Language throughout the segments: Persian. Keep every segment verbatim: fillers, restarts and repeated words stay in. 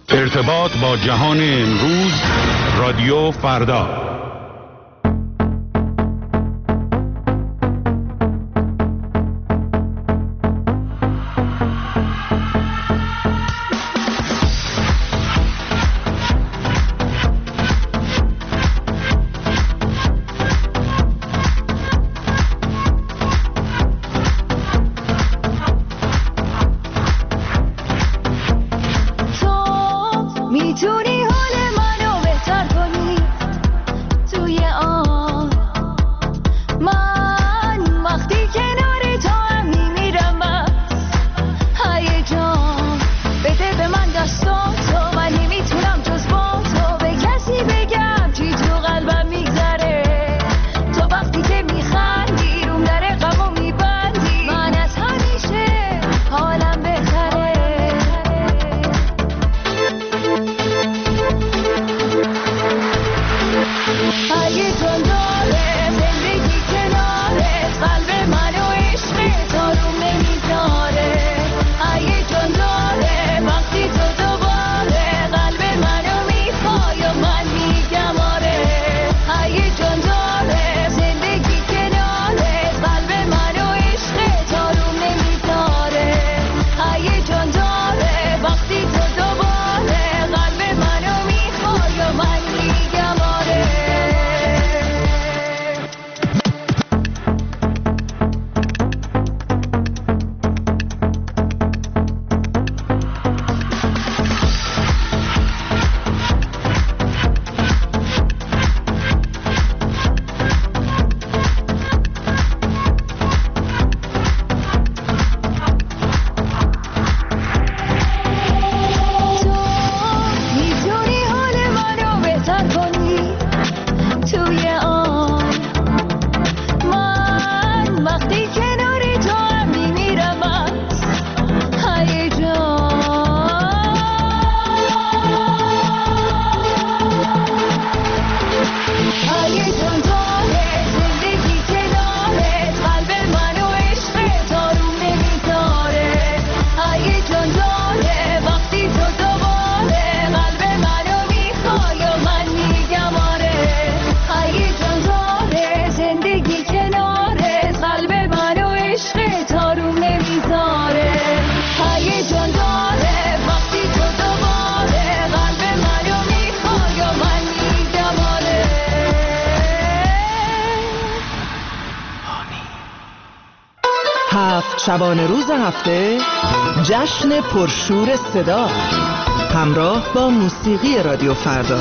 ارتباط با جهان امروز، رادیو فردا. شبانه روز هفته جشن پرشور صدا همراه با موسیقی رادیو فردا.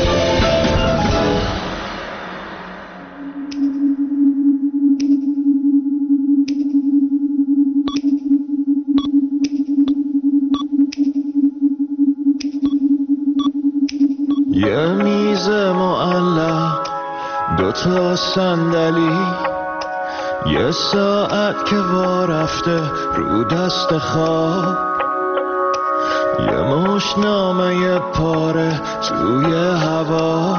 یه میز معلق، دوتا صندلی، یه ساعت که وا رفته رو دست خواب، یه مشتنامه یه پاره توی هوا،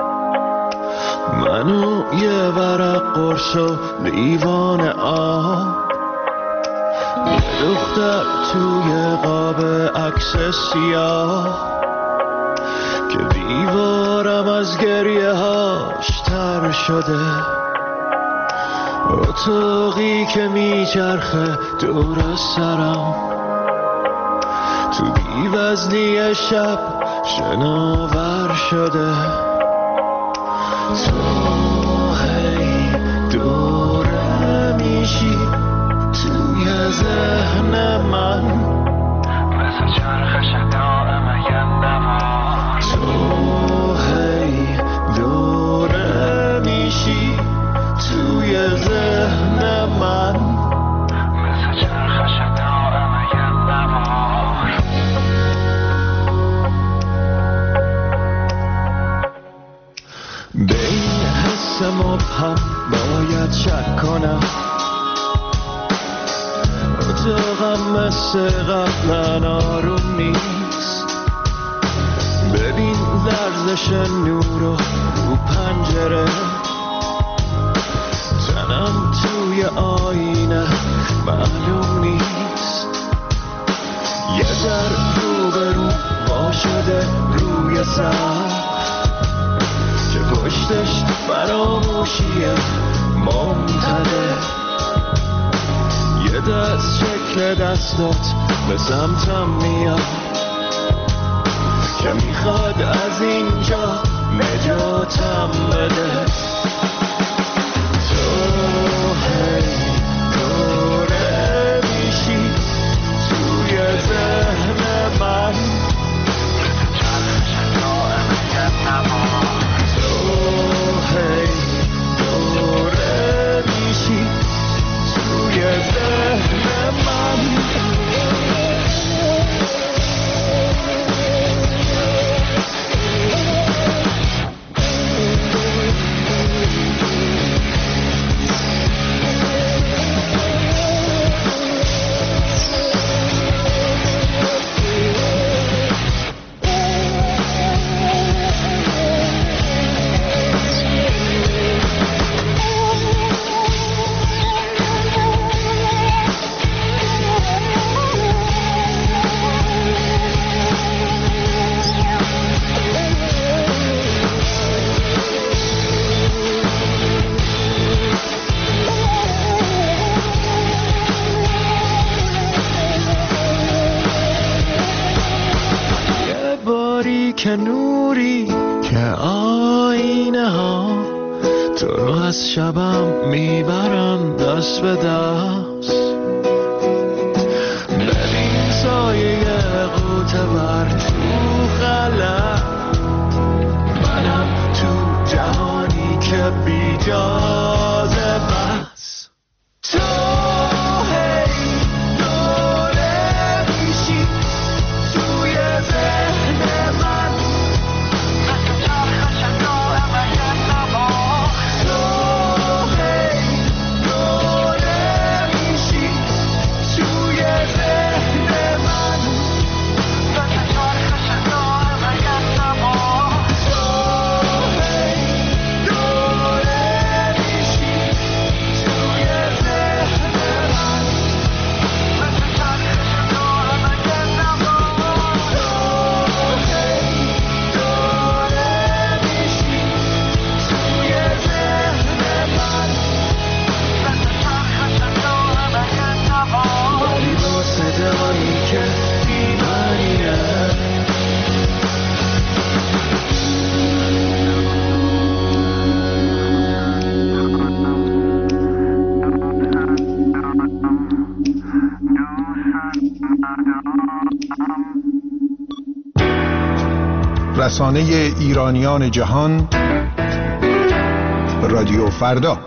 منو یه ورق قرص و لیوان آب، یه دختر توی قاب عکس سیاه که دیوارم از گریه هاش تر شده، اتاقی که میچرخه دور سرم، تو بی‌وزنی شب شناور شده، تو هی دوره میشی توی ذهن من، مثل چرخش دائم یه نوا، تو هی دوره میشی توی ذهن من، مثل چرخش دائم یه نوار. به این حس مبهم باید شک کنم، اتاقم مثل قبلا آروم نیست، ببین لرزش نور رو پنجره، تنم توی آینه معلوم نیست، یه در رو به رو وا شده اتاق که پشتش فراموشیه ممتده، یه دست شکل دستات به سمتم میاد که میخواد از اینجا نجاتم بده. تو هی دوره میشی توی ذهن من، تو هی دوره میشی توی ذهن من. که نوری که آینه ها تو رو از شبم میبرن دست به دست. ببین سایه قوطه بر تو غلط، منم تو جهانی که بی جازه بس. تو هی دوره میشی توی ذهن من، رسانه ایرانیان جهان، رادیو فردا.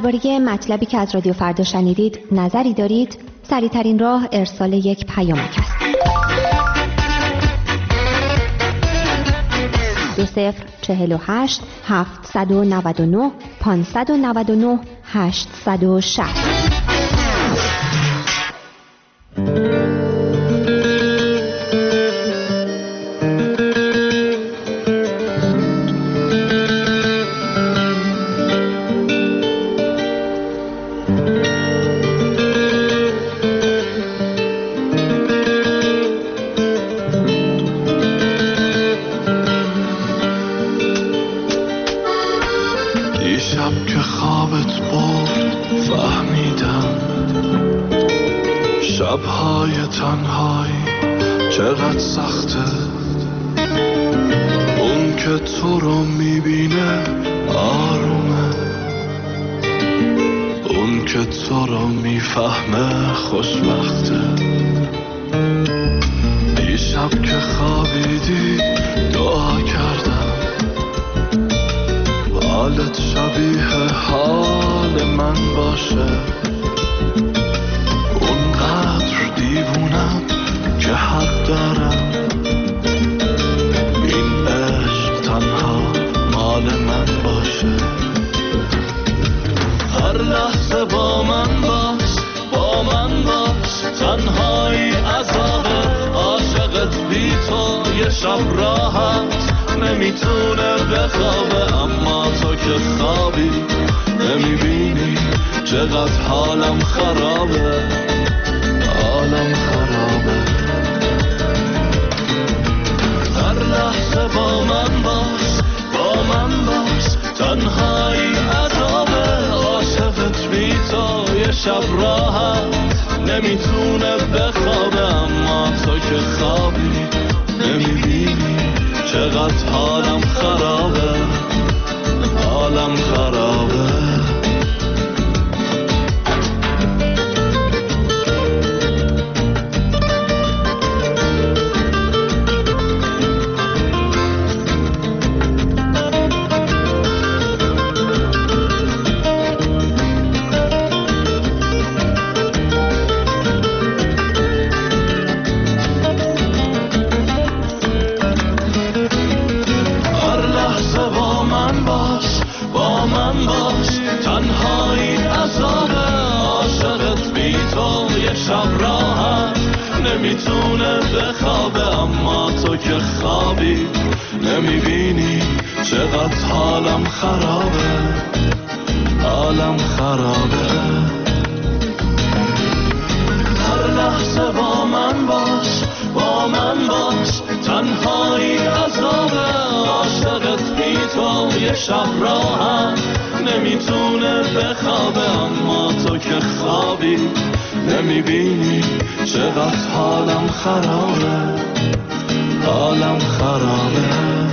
درباره مطلبی که از رادیو فردا شنیدید نظری دارید؟ سریع‌ترین راه ارسال یک پیامک است. دو صفر چهل و هشت هفتصد و نود و نه پانصد و نود و نه هشتصد و شصت. شب‌های تنهایی چقدر سخته، اون که تو رو میبینه آرومه، اون که تو رو میفهمه خوشبخته. دیشب که خوابیدی دعا کردم حالت شبیه حال من باشه، دیوونم که حق دارم این عشق تنها مال من باشه. هر لحظه با من باش، با من باش، تنهایی عذابه، عاشقت بی تو یه شب راحت نمیتونه بخوابه، اما تو که خوابی نمیبینی چقدر حالم خرابه، حالم خرابه. هر لحظه با من باش، با من باش، تنهایی عذابه، عاشقت بی تو یه شب راحت نمیتونه بخوابه، اما تو که خوابی نمیبینی چقدر حالم خرابه، حالم خرابه. نمیتونه بخوابه، اما تو که خوابی نمیبینی چقدر حالم خرابه، حالم خرابه. هر لحظه با من باش، با من باش، تنهایی عذابه، عاشقت بی تو یه شب راحت نمیتونه بخوابه، اما تو که خوابی نمیبینی چقدر حالم خرابه، حالم خرابه.